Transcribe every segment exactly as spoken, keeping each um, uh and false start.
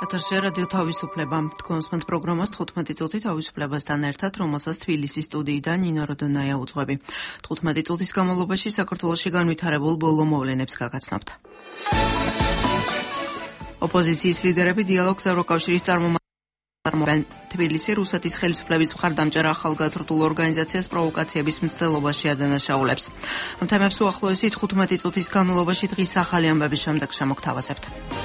ეთერში რადიო თავისუფლება. თქვენსმენთ პროგრამას თხუთმეტი წუთი თავისუფლებასთან ერთად, რომელსაც თბილისის სტუდიიდან ნინო როდონაია უძღვები. თხუთმეტი წუთის განმავლობაში საქართველოში განვითარებულ ბოლო მოვლენებს გაგაცნობთ. ოპოზიციის ლიდერები დიალოგს ევროკავშირის წარმომადგენლებთან თბილისი რუსეთის ხელისუფლების მხარდამჭერ ახალგაზრდულ ორგანიზაციას პროვოკაციების მცდელობაში ადანაშაულებს. ამ თემებს უახლოესი თხუთმეტი წუთის განმავლობაში დღის ახალი ამბების შემდეგ შემოგთავაზებთ.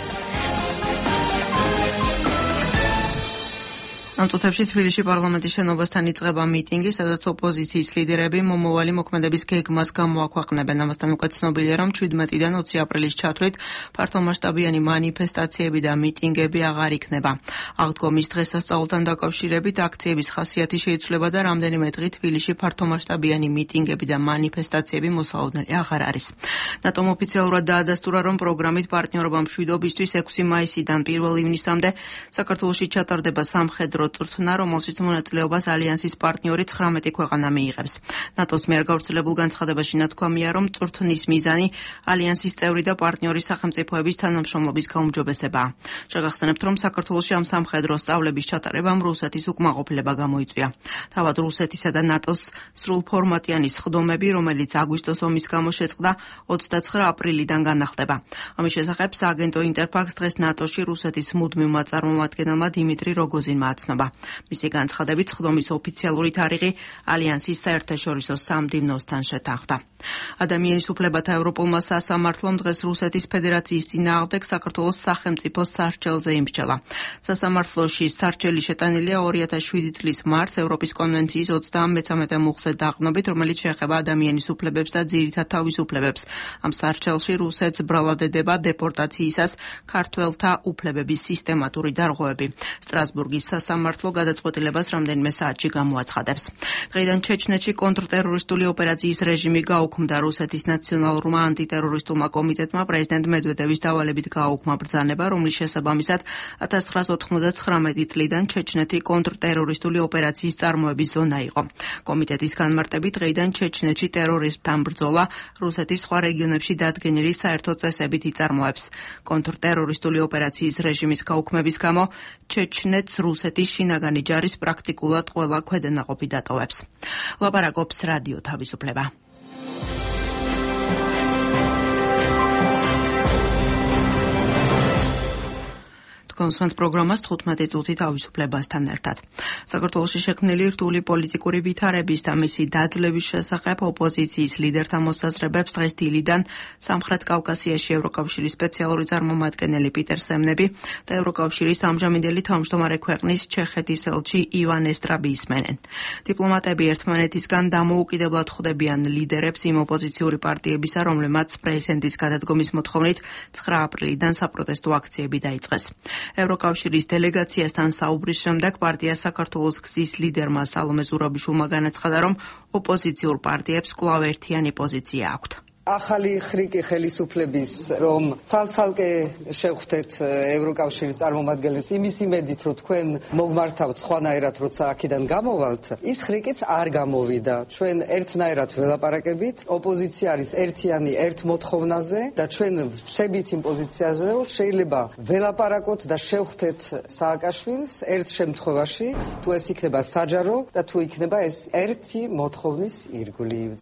ამ წუთებში თბილისში პარლამენტის შენობასთან იწყება მიტინგი, სადაც ოპოზიციის ლიდერები მომავალი მოქმედების გეგმას გამოაქვეყნებენ. ამასთან უკვე ცნობილია, რომ შვიდმეტიდან ოცი აპრილის ჩათვლით ფართომასშტაბიანი მანიფესტაციები და მიტინგები აღარ იქნება. აღდგომის დღესასწაულთან დაკავშირებით აქციების ხასიათი შეიცვლება და რამდენიმე დღე თბილისში ფართომასშტაბიანი მიტინგები და მანიფესტაციები მოსალოდნელი აღარ არის. ნატომ ოფიციალურად დაადასტურა, რომ პროგრამით პარტნიორობა მშვიდობისთვის ექვსი მაისიდან პირველ ივნისამდე საქართველოში ჩატარდება სამხედრო წვრთნა, რომელშიც მონაწილეობას ალიანსის პარტნიორი ცხრამეტი ქვეყანა მიიღებს. ნატოს მიერ გავრცელებულ განცხადებაში ნათქვამია, რომ წვრთნის მიზანი ალიანსის წევრი და პარტნიორი სახელმწიფოების თანამშრომლობის გაუმჯობესებაა. შეგახსენებთ, რომ საქართველოში ამ სამხედრო სწავლების ჩატარებამ რუსეთის უკმაყოფილება გამოიწვია. თავად რუსეთისა და ნატოს სრულფორმატიანი სხდომები, რომელიც აგვისტოს ომის გამო შეწყდა, ოცდაცხრა აპრილიდან განახლდება. ამის შესახებ სააგენტო ინტერფაქს დღეს ნატოში რუსეთის მუდმივმა წარმომადგენელმა დიმიტრი როგოზინმა აცნობა. მისი განცხადებით სხდომის ოფიციალური თარიღი ალიანსის საერთაშორისო სამდივნოსთან შეთანხმდა. ადამიანის უფლებათა ევროპულმა სასამართლომ დღეს რუსეთის ფედერაციის წინააღმდეგ საქართველოს სახელმწიფო სარჩელზე იმსჯელა. სასამართლოში სარჩელი შეტანილია ორი ათას შვიდი წლის მარტს ევროპის კონვენციის ოცდამეცამეტე მუხზე დაყრდნობით, რომელიც შეეხება ადამიანის უფლებებს და ძირითად თავისუფლებებს. ამ სარჩელში რუსეთს ბრალად ედება დეპორტაციისას ქართველთა უფლებების სისტემატური დარღვევები. სტრასბურგის სასამართლო გადაწყვეტილებას რამდენიმე საათში გამოაცხადებს. დღეიდან ჩეჩნეთში კონტრტერორისტული ოპერაციის რეჟიმი გაუქმდა. რუსეთის ნაციონალურმა ანტიტერორისტულმა კომიტეტმა პრეზიდენტ მედვედევის დავალებით გააუქმა ბრძანება, რომლის შესაბამისად ათას ცხრაას ოთხმოცდათხრამეტი წლიდან ჩეჩნეთი კონტრტერორისტული ოპერაციის წარმოების ზონა იყო. კომიტეტის განმარტებით დღეიდან ჩეჩნეთში ტერორიზმთან ბრძოლა რუსეთის სხვა რეგიონებში დადგენილი საერთო წესებით იწარმოებს. კონტრტერორისტული ოპერაციის რეჟიმის გაუქმების გამო ჩეჩნეთს რუსეთის შინაგანი ჯარის პრაქტიკულად ყველა ქვედანაყოფი დატოვებს. ლაპარაკობს რადიო თავისუფლება. კონსვენთ პროგრამას თხუთმეტი წუთი თავისუფლებასთან ერთად. საქართველოში შექმნილი რთული პოლიტიკური ვითარების და მისი დაძლევის შესახებ ოპოზიციის ლიდერთა მოსაზრებებს დღეს დილიდან სამხრეთ კავკასიაში ევროკავშირის სპეციალური წარმომადგენელი პიტერ სემნები და ევროკავშირის ამჟამინდელი თავმჯდომარე ქვეყნის ჩეხეთის ელჩი ივან ესტრაბი ისმენენ. დიპლომატები ერთმანეთისგან დამოუკიდებლად ხვდებიან ლიდერებს იმ ოპოზიციური პარტიებისა, რომლებმაც პრეზიდენტის გადადგომის მოთხოვნით ცხრა აპრილიდან საპროტესტო აქციები დაიწყეს. ევროკავშირის დელეგაციასთან საუბრის შემდეგ პარტია საქართველოს გზის ლიდერმა სალომე ზურაბიშვილმა განაცხადა, რომ ოპოზიციურ პარტიებს კვლავ ერთიანი პოზიცია აქვთ. ახალი ხრიკი ხელისუფლების, რომ ცალ-ცალკე შევხვდეთ ევროკავშირის წარმომადგენლებს იმის იმედით, რომ თქვენ მოგმართავთ სხვანაირად, როცა აქედან გამოვალთ, ის ხრიკიც არ გამოვიდა. ჩვენ ერთნაირად ველაპარაკებით, ოპოზიცია არის ერთიანი ერთ მოთხოვნაზე და ჩვენ ვშებით იმ პოზიციაზე, რომ შეიძლება ველაპარაკოთ და შევხვდეთ სააკაშვილს ერთ შემთხვევაში, თუ ეს იქნება საჯარო და თუ იქნება ეს ერთი მოთხოვნის ირგვლივ.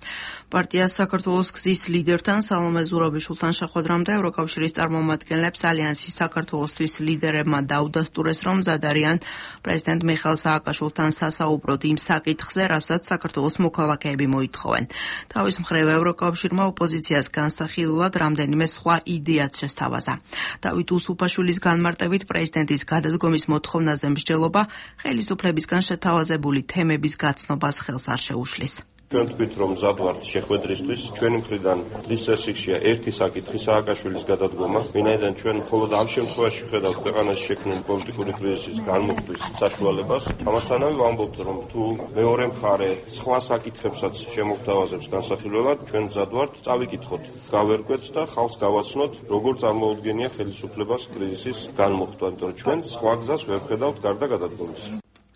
პარტია საქართველოს გზის ლიდერთან სალომე ზურაბიშვილთან შეხვედრამდე ევროკავშირის წარმომადგენლებს ალიანსის საქართველოსთვის ლიდერებმა დაუდასტურეს, რომ მზად არიან პრეზიდენტ მიხეილ სააკაშვილთან სასაუბროდ იმ საკითხზე, რასაც საქართველოს მოქალაქეები მოითხოვენ. თავის მხრივ ევროკავშირმა ოპოზიციას განსახილულად რამდენიმე სხვა იდეაც შესთავაზა. დავით უსუფაშვილის განმარტებით პრეზიდენტის გადადგომის მოთხოვნაზე მსჯელობა ხელისუფლებისგან შეთავაზებული თემების გაცნობას ხელს არ შეუშლის. ჩვენ თქვით, რომ მზად ვართ შეხვედრისთვის. ჩვენი მხრიდან დღის წესრიგშია ერთი საკითხი სააკაშვილის გადადგომა, ვინაიდან ჩვენ მხოლოდ ამ შემთხვევაში ხედავთ ქვეყანაში შექმნილი პოლიტიკური კრიზისის განმოხტვის საშუალებას. ამასთანავე ვამბობთ, რომ თუ მეორე მხარე სხვა საკითხებსაც შემოგთავაზებს განსახილველად, ჩვენ მზად ვართ წავიკითხოთ, გავერკვეთ და ხალხს გავაცნოთ, როგორ წარმოუდგენია ხელისუფლებას კრიზისის განმოხტვა, იმიტომ რომ ჩვენ სხვა გზას ვერ ვხედავთ გარდა გადადგომის.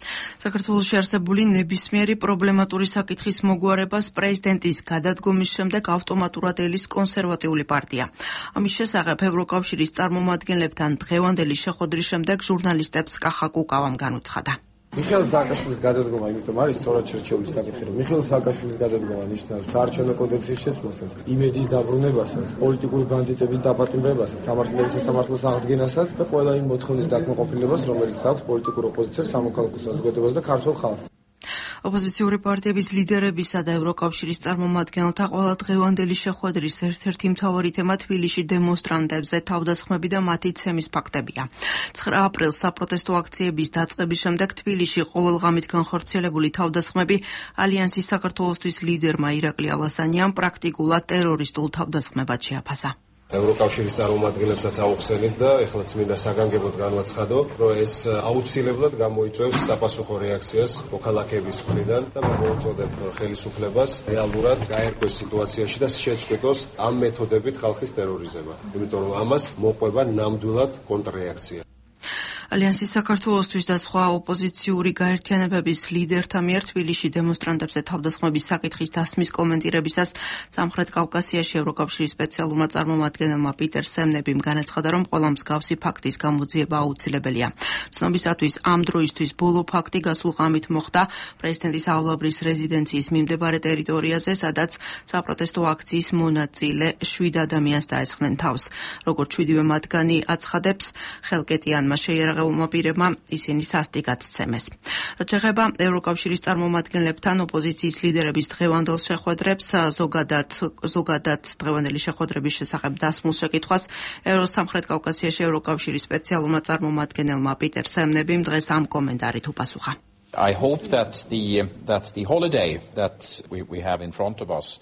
საქართველოში არსებული ნებისმიერი პრობლემატური საკითხის მოგვარებას პრეზიდენტის გადადგომის შემდეგ ავტომატურად ელის კონსერვატიული პარტია. ამის შესახებ ევროკავშირის წარმომადგენლებთან დღევანდელი შეხვედრის შემდეგ ჟურნალისტებს კახა კუკავამ განუცხადა. მიხეილ სააკაშვილის გადადგომა იმიტომ არის სწორად შერჩეული საკითხი, რომ მიხეილ სააკაშვილის გადადგომა ნიშნავს საარჩევნო კოდექსის შესწავლასაც, იმედის დაბრუნებასაც, პოლიტიკური ბანდიტების დაპატიმრებასაც, სამართლებრივ სასამართლოს აღდგენასაც და ყველა იმ მოთხოვნის დაკმაყოფილებას, რომელიც აქვს პოლიტიკურ ოპოზიციას, სამოქალაქო საზოგადოებას და ქართულ ხალხს. ოპოზიციური პარტიების ლიდერებისა და ევროკავშირის წარმომადგენელთა ყველა დღევანდელი შეხვედრის ერთ-ერთი მთავარი თემა თბილისში დემონსტრანტებზე თავდასხმები და მათი ცემის ფაქტებია. ცხრა აპრილს საპროტესტო აქციების დაწყების შემდეგ თბილისში ყოველღამით განხორციელებული თავდასხმები ალიანსის საქართველოსთვის ლიდერმა ირაკლი ალასანიამ პრაქტიკულად ტერორისტულ თავდასხმებად შეაფასა. ევროკავშირის წარმომადგენლებსაც აუხსენით და ეხლა წმინდა საგანგებოდ განვაცხადო, რომ ეს აუცილებლად გამოიწვევს საპასუხო რეაქციას მოქალაქეების მხრიდან და მოუწოდებ ხელისუფლებას რეალურად გაერკვეს სიტუაციაში და შეწყვიტოს ამ მეთოდებით ხალხის ტერორიზება. იმიტომ რომ ამას მოყვება ნამდვილად კონტრრეაქცია. ალიანსის საქართველოსთვის და სხვა ოპოზიციური გაერთიანებების ლიდერთა მიერ თბილისში დემონსტრანტებზე თავდასხმების საკითხის დასმის კომენტირებისას სამხრეთ კავკასიაში ევროკავშირის სპეციალურმა წარმომადგენელმა პიტერ სემნებიმ განაცხადა, რომ ყველა მსგავსი ფაქტის გამოძიება აუცილებელია. ცნობისათვის ამ დროისთვის ბოლო ფაქტი გასულ ღამით მოხდა პრეზიდენტის ავლაბრის რეზიდენციის მიმდებარე ტერიტორიაზე, სადაც საპროტესტო აქციის მონაწილე შვიდ ადამიანს დაესხნენ თავს. როგორც შვიდივე მათგანი აცხადებს, ხელკეტიანმა შეიარაღებულმა პირებმა ისინი სასტიკად სცემეს. რაც შეეხება ევროკავშირის წარმომადგენლებთან ოპოზიციის ლიდერების დღევანდელ შეხვედრებს, ზოგადად ზოგადად დღევანდელი შეხვედრების შესახებ დასმულ შეკითხვას ევროსამხერთ კავკასიაში ევროკავშირის სპეციალურმა წარმომადგენელმა პიტერ სემნებიმ დღეს ამ კომენტარით უპასუხა. I hope that the that the holiday that we we have in front of us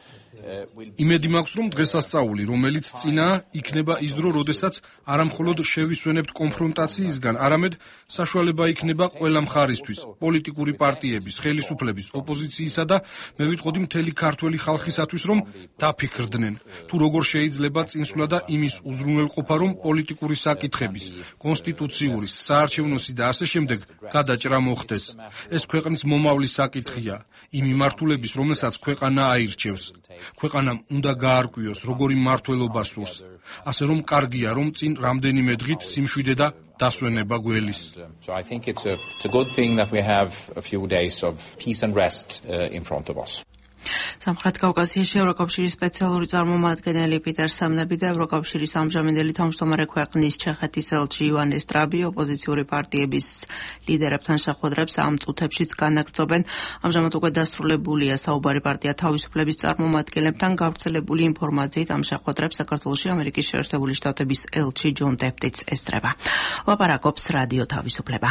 იმედი მაქვს, რომ დღესასწაული, რომელიც წინა იქნება ის დრო, როდესაც არამხოლოდ შევისვენებთ კონფრონტაციისგან, არამედ საშუალება იქნება ყველა მხარისთვის, პოლიტიკური პარტიების, ხელისუფლების, ოპოზიციისა და მე ვიტყოდი მთელი ქართველი ხალხისათვის, რომ დაფიქრდნენ, თუ როგორ შეიძლება წინსვლა და იმის უზრუნველყოფა, რომ პოლიტიკური საკითხების, კონსტიტუციური, საარჩევნოსი და ასე შემდეგ გადაჭრა მოხდეს. ეს ქვეყნის მომავლის საკითხია, იმ მიმართულების, რომელსაც ქვეყანა აირჩევს. ქვეყანამ უნდა გაარკვიოს, როგორი მმართველობა სურს. ასე რომ კარგია, რომ წინ რამდენიმე დღით სიმშვიდე და დასვენება გველის. So I think it's a it's a good thing that we have a few days of peace and rest uh, in front of us. სამხრეთ კავკასიაში ევროკავშირის სპეციალური წარმომადგენელი პიტერ სემნები და ევროკავშირის ამჟამინდელი თავმჯდომარე ქვეყნის ჩეხეთის ელჩი ივან ესტრაბი ოპოზიციური პარტიების ლიდერებთან შეხვედრებს ამ წუთებშიც განაგრძობენ. ამჟამად უკვე დასრულებულია საუბარი პარტია თავისუფლების წარმომადგენლებთან. გავრცელებული ინფორმაციით ამ შეხვედრებს საქართველოში ამერიკის შეერთებული შტატების ელჩი ჯონ დეპტიც ესწრება. ლაპარაკობს რადიო თავისუფლება.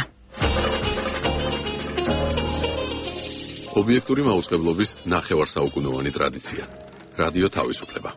ობიექტური მაუწყებლობის ნახევარსაუკუნოვანი ტრადიცია. რადიო თავისუფლება.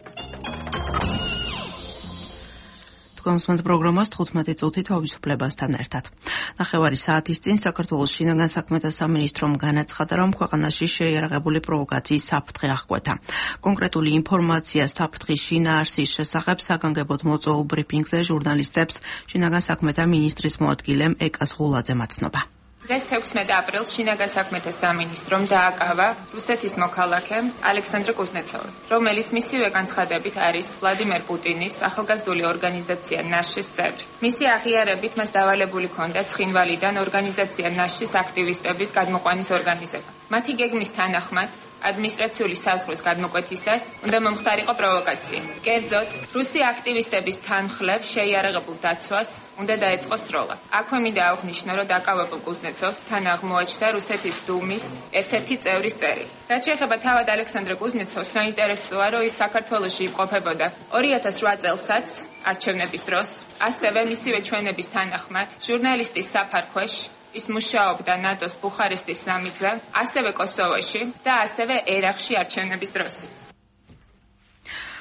თქვენს პროგრამას თხუთმეტი წუთი თავისუფლებასთან ერთად. ნახევარი საათის წინ საქართველოს შინაგან საქმეთა სამინისტრომ განაცხადა, რომ ქვეყანაში შეიარაღებული პროვოკაციის საფრთხე აღკვეთა. კონკრეტული ინფორმაცია საფრთხის შინაარსის შესახებ საგანგებოდ მოწვეულ ბრიფინგზე ჟურნალისტებს შინაგან საქმეთა მინისტრის მოადგილემ ეკას ღულაძე მაცნობა. დღეს თექვსმეტი აპრილს შინაგან საქმეთა სამინისტრომ დააკავა რუსეთის მოქალაქე ალექსანდრე კუზნეცოვი, რომელიც მისივე განცხადებით არის ვლადიმერ პუტინის ახალგაზრდული ორგანიზაცია ნაშის წევრი. მისი აღიარებით მას დავალებული ჰქონდა ცხინვალიდან ორგანიზაცია ნაშის აქტივისტების გადმოყვანის ორგანიზება. მათი გეგმის თანახმად ადმინისტრაციული საზღვრის გადმოკვეთისას უნდა მომხდარიყო პროვოკაცია. კერძოდ, რუსი აქტივისტების თანხლებს შეიარაღებულ დაცვას უნდა დაეწყოს სროლა. აქვე მინდა აღვნიშნო, რომ დაკავებულ კუზნეცოვს თან აღმოაჩნდა რუსეთის დუმის ერთ-ერთი წევრის წერილი. რაც შეეხება თავად ალექსანდრე კუზნეცოვს, საინტერესოა, რომ ის საქართველოში იმყოფებოდა ორი ათას რვა წელსაც არჩევნების დროს, ასევე მისივე ჩვენების თანახმად ჟურნალისტის საფარქვეშ ის მუშაობდა ნატოს ბუხარესტის სამიტზე, ასევე კოსოვოში და ასევე ერაყში არჩევნების დროს.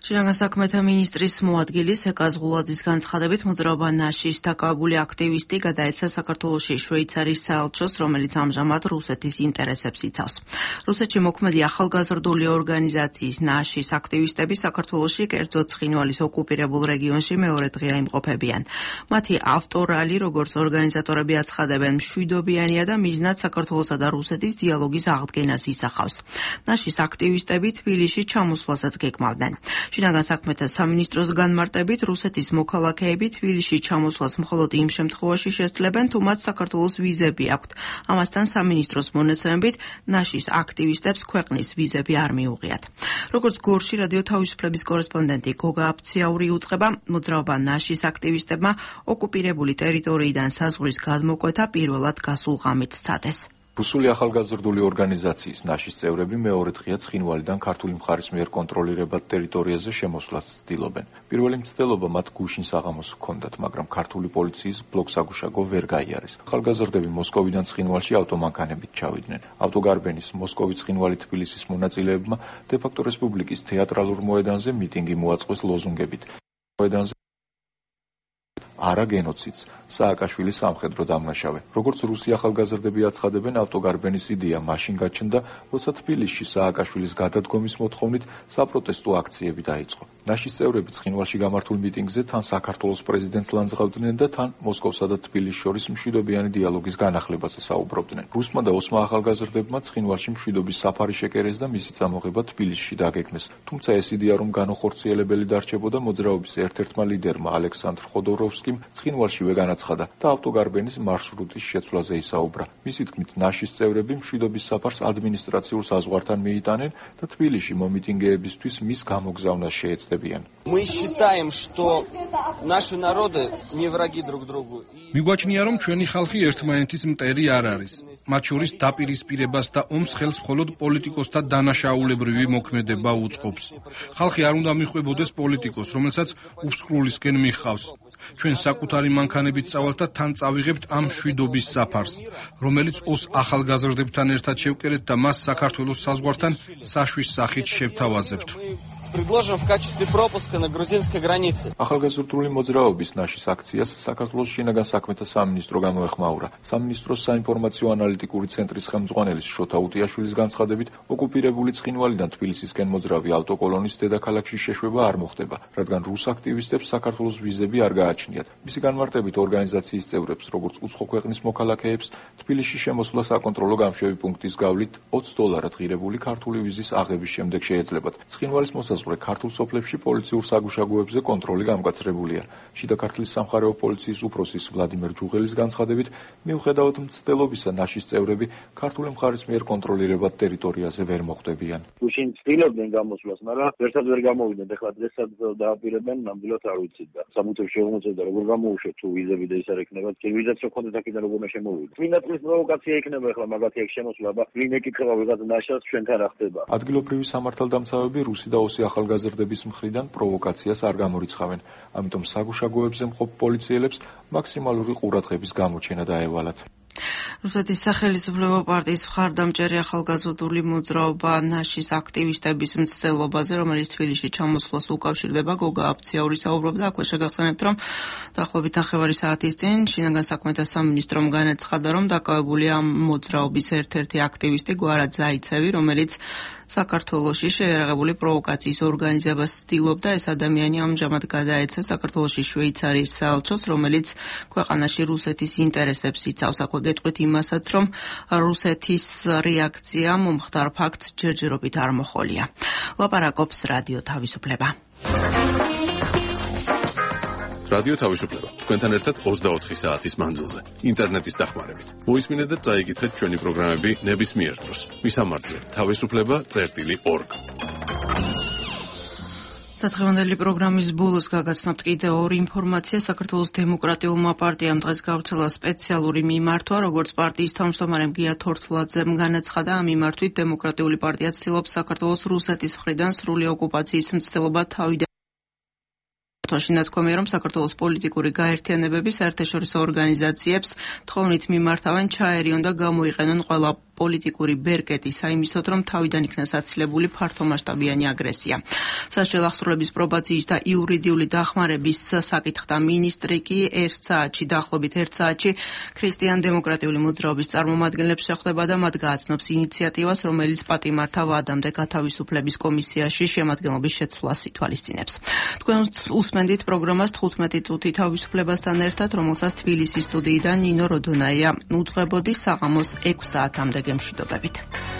შინაგან საქმეთა მინისტრის მოადგილი სეკას ღულაძის განცხადებით მოძრაობა ნაშის დაკავებული აქტივისტი გადაეცა საქართველოში შვეიცარიის საელჩოს, რომელიც ამჟამად რუსეთის ინტერესებს იცავს. რუსეთში მოქმედი ახალგაზრდული ორგანიზაციის ნაშის აქტივისტები საქართველოში, კერძოდ ცხინვალის ოკუპირებულ რეგიონში მეორე დღეა იმყოფებიან. მათი ავტორალი, როგორც ორგანიზატორები აცხადებენ, მშვიდობიანია და მიზნად საქართველოსა და რუსეთის დიალოგის აღდგენას ისახავს. ნაშის აქტივისტები თბილისში ჩამოსვლასაც გეკმავდნენ. შინაგან საქმეთა სამინისტროს განმარტებით, რუსეთის მოქალაქეები თბილისში ჩამოსვლას მხოლოდ იმ შემთხვევაში შესძლებენ, თუ მათ საქართველოს ვიზები აქვთ. ამასთან სამინისტროს მონაცემებით, ნაშის აქტივისტებს ქვეყნის ვიზები არ მიუღიათ. როგორც გორში რადიო თავისუფლების კორესპონდენტი გოგა აფციაური უწყება, მოძრაობა ნაშის აქტივისტებმა ოკუპირებული ტერიტორიიდან საზღვრის გადმოკვეთა პირველად გასულ ღამით სცადეს. რუსული ახალგაზრდული ორგანიზაციის ნაშის წევრები მეორე დღეა ცხინვალიდან ქართული მხარის მიერ კონტროლირებად ტერიტორიაზე შემოსვლას ცდილობენ. პირველი მცდელობა მათ გუშინ საღამოს ჰქონდათ, მაგრამ ქართული პოლიციის ბლოკსაგუშაგო ვერ გაიარეს. ახალგაზრდები მოსკოვიდან ცხინვალში ავტომანქანებით ჩავიდნენ. ავტოგარბენის მოსკოვი-ცხინვალი თბილისის მონაწილეებმა დე-ფაქტო რესპუბლიკის თეატრალურ მოედანზე მიტინგი მოაწყვეს ლოზუნგებით. მოედანზე არა გენოციდს, სააკაშვილის სამხედრო დამნაშავე. როგორც რუსი ახალგაზრდები აცხადებენ, ავტოგარბენის იდეა მაშინ გაჩნდა, როცა თბილისში სააკაშვილის გადადგომის მოთხოვნით საპროტესტო აქციები დაიწყო. ნაშის წევრები ცხინვალში გამართულ მიტინგზე თან საქართველოს პრეზიდენტს ლანძღავდნენ და თან მოსკოვსა და თბილისს შორის მშვიდობიანი დიალოგის განახლებაზე საუბრობდნენ. რუსმა და ოსმა ახალგაზრდებმა ცხინვალში მშვიდობის საფარი შეკერეს და მისი წამოღება თბილისში დაგეგმეს. თუმცა ეს იდეა რომ განუხორციელებელი დარჩებოდა, მოძრაობის ერთ-ერთმა ლიდერმა ალექსანდრ ხოდოროვსკიმ ცხინვალშივე განაცხადა და ავტოგარბენის მარშრუტის შეცვლაზე ისაუბრა. მისი თქმით, ნაშის წევრები მშვიდობის საფარს ადმინისტრაციულ საზღვართან მიიტანენ და თბილისში მომიტინგეებისთვის მის გამოგზავნას შეეცდებიან. Мы считаем, что наши народы не враги друг другу. მიგვაჩნია, რომ ჩვენი ხალხი ერთმანეთის მტერი არ არის. მათ შორის დაპირისპირებას და ომს ხელს მხოლოდ პოლიტიკოსთა დანაშაულებრივი მოქმედება უწყობს. ხალხი არ უნდა მიხვებოდეს პოლიტიკოს, რომელსაც უფსკრულისკენ მიჰყავს. ჩვენ საკუთარი მანქანებით წავალთ და თან წავიღებთ ამ მშვიდობის საფარს, რომელიც ოს ახალგაზრდებთან ერთად შევკერეთ და მას საქართველოს საზღვართან საშვის სახით შევთავაზებთ. предложим в качестве пропуска на грузинской границе. ახალგაზრდული მოძრაობის ნაშის აქციას საქართველოს შინაგან საქმეთა სამინისტრო გამოეხმაურა. სამინისტროს საინფორმაციო ანალიტიკური ცენტრის ხელმძღვანელის შოთა უტიაშვილის განცხადებით, ოკუპირებული ცხინვალიდან თბილისისკენ მოძრავი ავტოკოლონის დედაქალაქში შეშვება არ მოხდება, რადგან რუს აქტივისტებს საქართველოს ვიზები არ გააჩნიათ. მისი განმარტებით, ორგანიზაციის წევრებს, როგორც უცხო ქვეყნის მოქალაქეებს, თბილისში შემოსვლა საკონტროლო გამშვევი პუნქტის გავლით ოცი დოლარად ღირებული ქართული ვიზის აღების შემდეგ შეეძლებათ. ცხინვალის მოსაზღვრე ქართულ სოფლებში პოლიციურ საგუშაგოებზე კონტროლი გამკაცრებულია. შიდა ქართლის სამხარეო პოლიციის უფროსის ვლადიმერ ჯუღელის განცხადებით, მიუხედავად მცდელობისა, ნაშის წევრები ქართული მხარის მიერ კონტროლირებად ტერიტორიაზე ვერ მოხვდებიან. გუშინ ცდილობდნენ გამოსვლას, მაგრამ ერთად ვერ გამოვიდნენ. ეხლა დღესაც დააპირებენ, ნამდვილად არ ვიცით და სამუთებს შეუმოწევდა როგორ გამოუშვეთ თუ ვიზები და ის არ ექნებათ. კი ვიზაც შექონდეთ აქედან როგორ მე შემოვიდეთ. წინა წლის პროვოკაცია იქნება ეხლა მაგათი აქ შემოსვლა და ვინ ეკითხება ვიღაც ნაშას ჩვენთან რა ხდება. ადგილობრივი სამართალდამცავები რუსი და ოსი ახალგაზრდების მხრიდან პროვოკაციას არ გამორიცხავენ. ამიტომ საგუშაგოებზე მყოფ პოლიციელებს მაქსიმალური ყურადღების გამოჩენა დაევალათ. რუსეთის სახელმწიფო პარტიის მხარდამჭერი ახალგაზრდული მოძრაობა ნაშის აქტივისტების მცდელობაზე, რომელიც თბილისში ჩამოსვლას უკავშირდება, გოგა აფციაური საუბრობდა. აქვე შეგახსენებთ, რომ დაახლოებით ნახევარი საათის წინ შინაგან საქმეთა სამინისტრომ განაცხადა, რომ დაკავებულია ამ მოძრაობის ერთ-ერთი აქტივისტი გვარად ზაიცევი, რომელიც საქართველოში შეერაღებული პროვოკაციის ორგანიზებას ცდილობდა. ეს ადამიანი ამჟამად გადაეცა საქართველოში შვეიცარიის საელჩოს, რომელიც ქვეყანაში რუსეთის ინტერესებს იცავს. აქვე გეტყვით იმასაც, რომ რუსეთის რეაქცია მომხდარ ფაქტს ჯერჯერობით არ მოხოლია. ლაპარაკობს რადიო თავისუფლება. რადიო თავისუფლება. თქვენთან ერთად ოცდაოთხი საათის მანძილზე. ინტერნეტის დახმარებით. მოისმინეთ და წაიკითხეთ ჩვენი პროგრამები ნებისმიერ დროს. მისამართზე თავისუფლება წერტილი ორგ. სათხევანდელი პროგრამის ბოლოს გაგაცნობთ კიდევ ორი ინფორმაცია. საქართველოს დემოკრატიულმა პარტიამ დღეს გავრცელა სპეციალური მიმართვა, როგორც პარტიის თავმჯდომარემ გია თორთლაძემ განაცხადა, ამ მიმართვით დემოკრატიული პარტია ცდილობს საქართველოს რუსეთის მხრიდან სრული ოკუპაციის მცდელობა თავიდან ნათქვამია, რომ საქართველოს პოლიტიკური გაერთიანებები საერთაშორისო ორგანიზაციებს თხოვნით მიმართავენ, ჩაერიონ და გამოიყენონ ყველა პოლიტიკური ბერკეტი საიმისოდ, რომ თავიდან იქნა საცილებული ფართომასშტაბიანი აგრესია. სასჯელ აღსრულების პრობაციის და იურიდიული დახმარების საკითხთა მინისტრი კი ერთ საათში, დაახლოებით ერთ საათში ქრისტიან-დემოკრატიული მოძრაობის წარმომადგენლებს შეხვდება და მათ გააცნობს ინიციატივას, რომელიც პატიმართა ვადამდე გათავისუფლების კომისიაში შემადგენლობის შეცვლას ითვალისწინებს. თქვენ უსმენდით პროგრამას თხუთმეტი წუთი თავისუფლებასთან ერთად, რომელსაც თბილისის სტუდიიდან ნინო როდონაია უძღვებოდი საღამოს ექვს საათამდე გემშვიდობებით.